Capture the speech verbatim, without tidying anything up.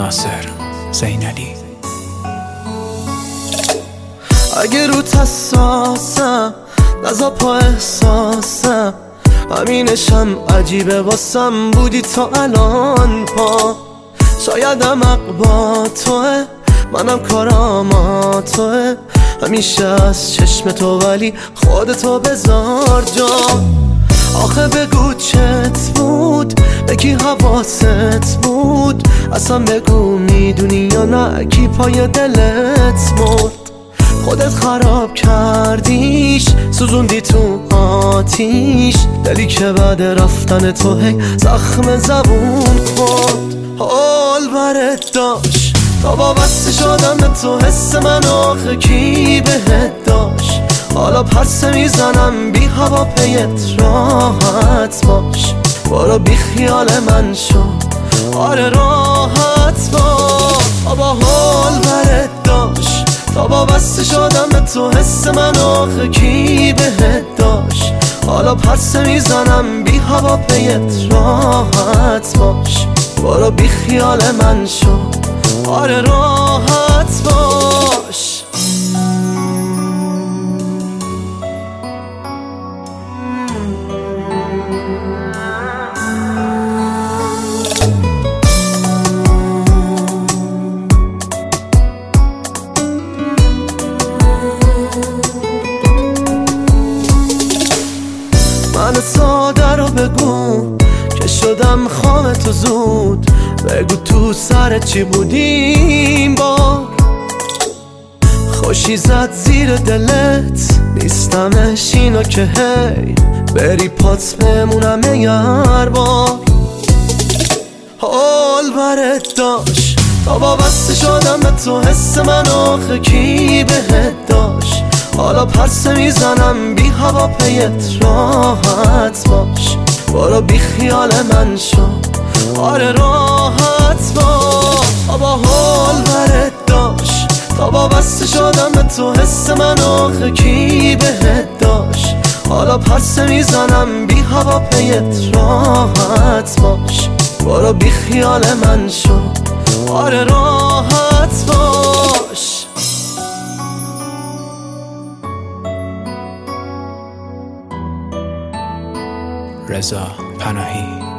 ناصر زینالی. اگه روت حساسم نزا پا احساسم، همینشم عجیبه واسم بودی تا الان پا. شایدم عقبا توه، منم کارام توه، همیشه از چشم تو ولی خودتو بذار جا. آخه بگو چت بود، بگی حواست بود، اصلا بگو میدونی یا نه کی پای دلت مرد. خودت خراب کردیش، سوزوندی تو آتیش، دلی که بعد رفتن تو هی زخم زبون خورد. حال برت داشت تا وابسته شدم به تو، حس من آخه کی بهت داشت. حالا پس میزنم بی هوا پیت راحت باش، برو بی خیال من شو، آره راحت باش. بابا حال برت داشت تا وابسته شدم به تو، حس من آخه کی بهت داشت. حالا پس میزنم بی هوا پیت راحت باش، برو بی خیال من شو، آره راحت باش. من ساده رو بگو که شدم خام تو زود، بگو تو سر چی بودیم با خوشی زد زیر دلت، نیستمش اینو که هی بری پات بمونم یار بار. حال برت داشت تا وابسته شدم به تو، حس من آخه کی بهت داشت. حالا پس میزنم بی هوا پیت راحت باش، برو بی خیال من شو، آره راحت باش. بابا حال برت داشت تا وابسته شدم به تو، حس من آخه کی بهت داشت. حالا پس میزنم بی هوا پیت راحت باش، برو بی خیال من شو، آره راحت باش. رضا پناهی.